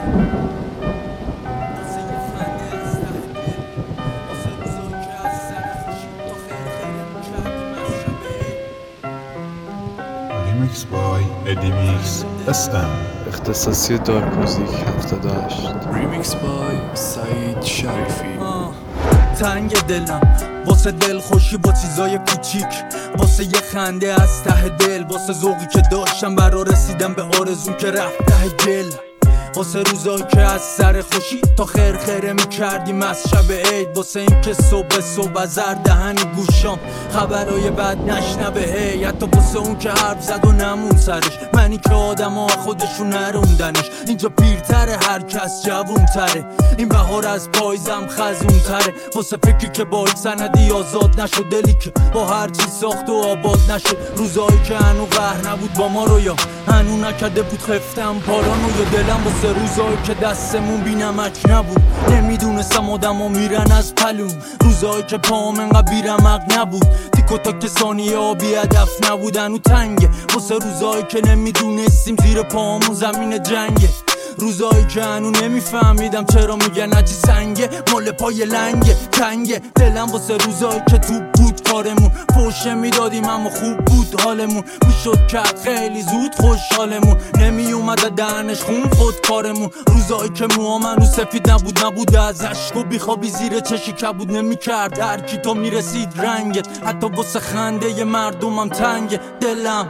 ریمیکس بای ادیمیکس SM اختصاصی دارک موزیک 78. ریمیکس بای سعید شریفی. تنگ دلم واسه دل خوشی با چیزای کوچیک، واسه یه خنده از ته دل، واسه ذوقی که داشتم برا رسیدم به آرزوم که رفت ته گل، واسه روزایی که از سر خوشی تا خیر میکردیم از شب عید، واسه این که صبح از زر دهن گوشام خبرای بد نشنبه هی، حتی واسه اون که حرف زد و نمون سرش، منی که آدم ها خودشون نروندنش، اینجا پیرتره هر کس جوون تره، این بهار از پایزم خزون تره، واسه فکری که با این سندی آزاد نشد، دلی که با هر چی ساخت و آباد نشد، روزایی که هنو قهر نبود با ما رو یا هنو نکرده بود خفتم پارانو، یا دلم واسه روزایی که دستمون بی نمک نبود، نمیدونستم آدم ها میرن از پلوم، روزایی که پام انقدر بی رمق نبود، تیک و تاک ثانیه ها بی هدف نبودن و تنگه، واسه روزایی که نمیدونستیم زیر پامون زمین جنگه، روزایی که هنو نمیفهمیدم چرا میگن عجی سنگه، مال پای لنگه تنگه، دلم واسه روزایی که تو بود کارمون، پوشه میدادیم اما خوب بود حالمون، میشد کرد خیلی زود خوشحالمون، نمی اومده دهنش خون خود کارمون، روزایی که موام هنو سفید نبود از عشق و بیخوابی زیر چشی کبود نمیکرد، هر کی تا میرسید رنگت، حتی واسه خنده مردمم تنگه دلم.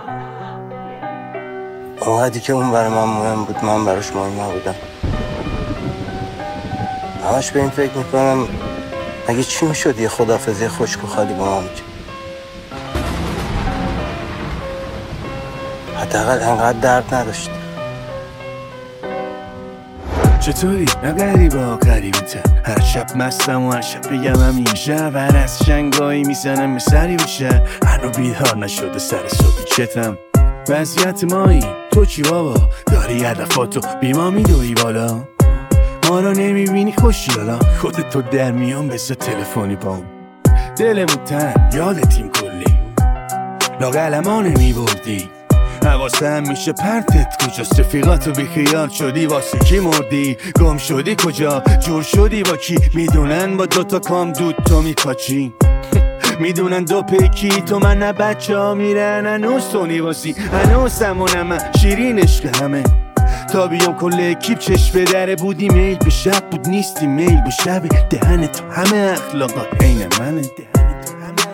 اونقدری که اون برای من مهم بود من براش مهم نبودم، همش به این فکر میکنم مگه چی میشد یه خداحافظی خشک و خالی با ما میکرد، حداقل انقدر درد نداشت. چطوری؟ نه غریبا غریبتم، هر شب مستم و هر شب بگم همین شب، هر از شنگایی میزنم سری بشه، هنو بیدار نشده سر صبحی چتم، وضعیت مایی تو چی بابا؟ داری هدفاتو بی ما میدوی بالا، ما رو نمیبینی خوشیالا، خودتو در میان بسه تلفنی پام، دلمون تن یادتیم کلی، لاغلما نمیبردی، حواسه هم میشه پرتت کجاست، رفیقاتو بیخیال شدی واسه کی مردی، گم شدی کجا، جور شدی با کی، میدونن با دوتا کام دود تو میپاچی، میدونن دو پیکی تو من نه بچه ها میرن هنوز تو نیواسی، هنوز سمونم شیرین عشق همه، تا بیام کل اکیپ چشم به دره بودی، میل به شب بود نیستی میل به شب، دهن تو همه اخلاقات عین منه، دهن تو همه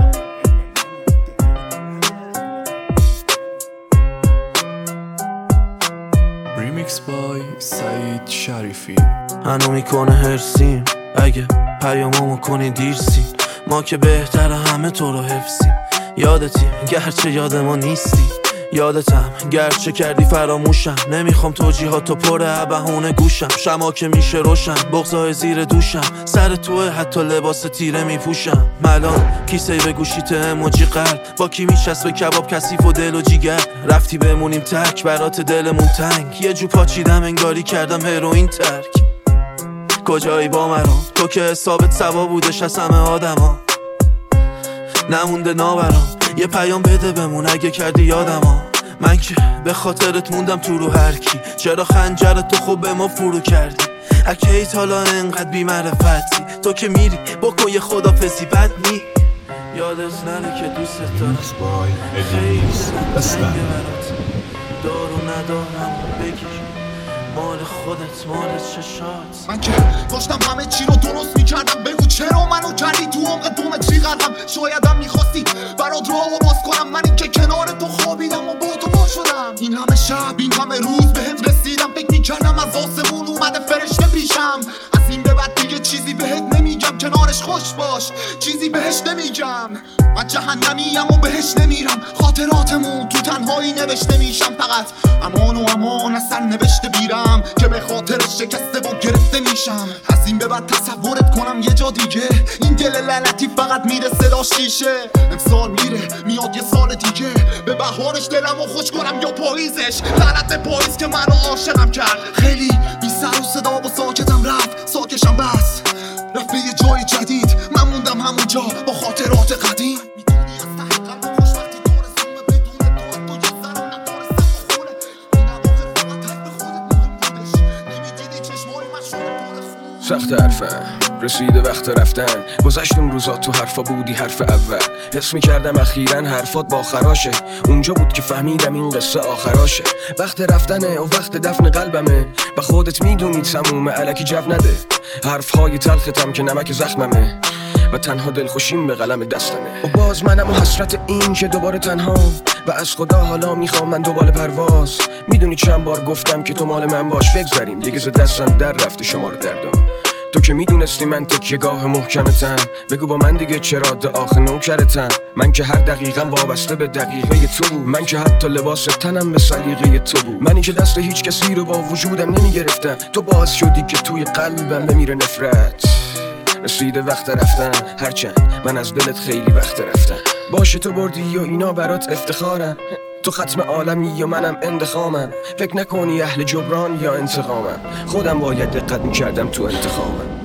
ریمیکس بای سعید شریفی. هنو میکنه هرسیم اگه پیامامو کنی دیرسیم، ما که بهتر همه تو رو حفظیم، یادتیم گرچه یاد ما نیستی، یادتم گرچه کردی فراموشم، نمیخوام توجیهاتو پر بهونه گوشم، شما که میشه روشن بغضای زیر دوشم، سر توه حتی لباس تیره میپوشم، ملان کیسه به گوشیت اموجی قلب، با کی میشست به کباب کثیف و دل و جیگر، رفتی بمونیم تک برات دلمون تنگ، یه جو پاچیدم انگاری کردم هروئین ترک، کجایی با مرام تو که حسابت سوا بودش از همه آدما، نمونده نابرام یه پیام بده بمون اگه کردی یادما، من که به خاطرت موندم تو رو هر کی، چرا خنجرت تو خوب به ما فرو کردی، اکی حالا انقدر بی معرفتی، تو که میری بکن یه خدافظی بد نی، یادت نره که دوست دارم، خیلی دارو ندارم بگیر مال خودت مال چشات، من که داشتم همه چی رو درست میکردم، بگو چرا منو کردی تو عمق دومتری قدم، شایدم میخواستی برات راهو باز کنم، من این که کنار تو خوابیدم و با تو با شدم، این همه شب این همه روز بهت رسیدم، فکر میکردم از آسمون اومده فرشته پیشم، از این به بعد دیگه چیزی بهت نمیگم، کنارش خوش باش چیزی بهش نمیگم، من جهنمیم و بهش نمیرم، خاطراتمون تو تنهایی نوشته میشم، فقط امان و امان اصلا نوشته بیرم که به خاطر شکسته و گرفته میشم، از این به بعد تصورت کنم یه جا دیگه، این دل لعنتی فقط میره صداش شیشه، امسال میره میاد یه سال دیگه، به بهارش دلمو خوش کنم یا پاییزش، لعنت پاییز که منو عاشقم کرد، خیلی بی سر و صدا و ساکتم رفت، ساکشم بس رفت به یه جای جدید، من موندم همونجا با خاطرات قدیم، سخت حرفم رسیده وقت رفتن. گذشت اون روزا تو حرفا بودی حرف اول. حس میکردم اخیراً حرفات با خراشه. اونجا بود که فهمیدم این قصه آخراشه. وقت رفتنه و وقت دفن قلبمه. با خودت میدونی تمومه الکی جو نده. حرفهای تلختم که نمک زخممه و تنها دلخوشیم به قلم دستمه. و باز منم و حسرت این که دوباره تنها و از خدا حالا میخوام من دوباره پرواز. میدونی چند بار گفتم که تو مال من باش بگذریم دیگه ز دستم در رفته شمار دردم. تو که میدونستی من تکیه‌گاه محکمتم. بگو با من دیگه چرا آخه نوکرتم. من که هر دقیقم وابسته به دقیقه تو بود. من که حتی لباس تنم به سلیقه تو بود. منی که دست هیچ کسی رو با وجودم نمیگرفتم. تو باعث شدی که توی قلبم بمیره نفرت. رسیده وقت رفتن هرچند من از دلت خیلی وقت رفتم. باشه تو بردی و اینا برات افتخارم. تو ختم عالمی و منم انتخامم. فکر نکنی اهل جبران یا انتقامم. خودم باید دقت میکردم تو انتخامم.